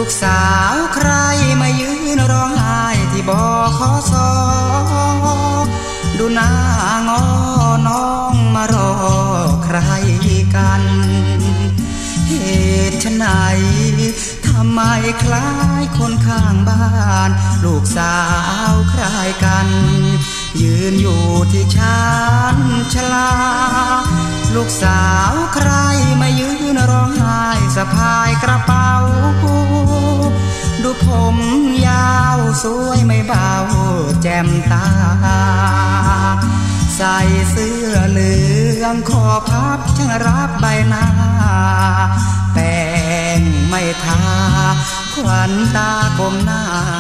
กสาวใครมายืนร้องไห้ที่บขสดูหน้างอน้องมารอใครกันเหตุไฉนทำไมคล้ายคนข้างบ้านลูกสาวใครกันยืนอยู่ที่ชานชลาลูกสาวใครมายืนร้องไห้สะพายกระเป๋าดูผมยาวสวยไม่เบาแจ่มตาใส่เสื้อเหลืองคอพับช่างรับใบหน้าแป้งไม่ทาขวัญตาก้มหน้า